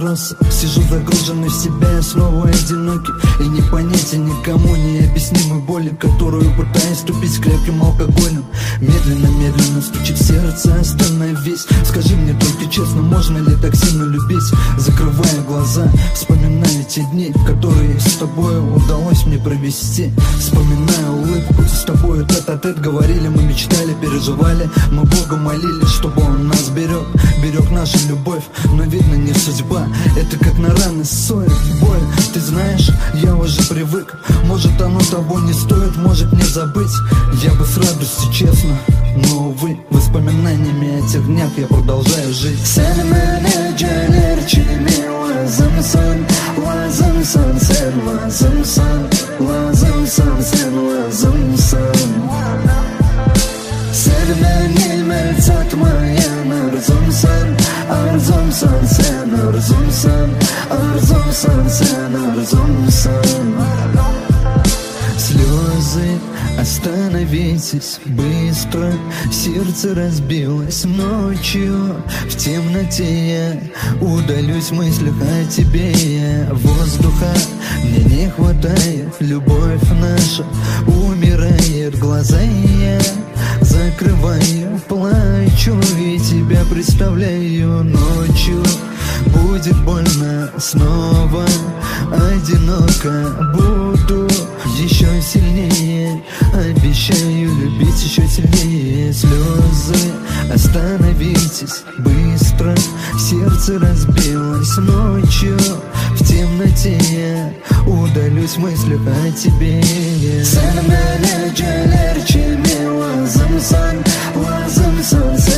вопросы. Сижу загруженный в себя, я снова одинокий, и не понятия никому необъяснимой боли, которую пытаюсь тупить крепким алкоголем. Медленно стучит сердце, остановись. Скажи мне только честно, можно ли так сильно любить? Закрывая глаза, вспоминаю те дни, которые с тобой удалось мне провести. Вспоминаю улыбку с тобой тет-а-тет. Говорили, мы мечтали, переживали, мы Бога молились, чтобы Он нас берег нашу любовь. Но видно, не судьба, это как на раны ссорит боль. Ты знаешь, я уже привык, может оно того не стоит, может не забыть. Я бы с радостью, честно, но увы, воспоминаниями о тех днях я продолжаю жить. Sen geceler kimi lazımsan, lazımsan sen lazımsan, lazımsan sen lazımsan. Sen benim el satmayan arzumsan, arzumsan sen arzumsan, arzumsan sen arzumsan. Слезы, остановитесь быстро. Сердце разбилось ночью. В темноте я удалюсь в мыслях о тебе. Воздуха мне не хватает, любовь наша умирает. Глаза я закрываю, плачу и тебя представляю ночью. Будет больно снова, одиноко буду еще сильнее. Обещаю любить еще сильнее. Слезы, остановитесь быстро. Сердце разбилось ночью. В темноте я удалюсь в мыслях о тебе. Sen geceler kimi lazımsan, lazımsan sen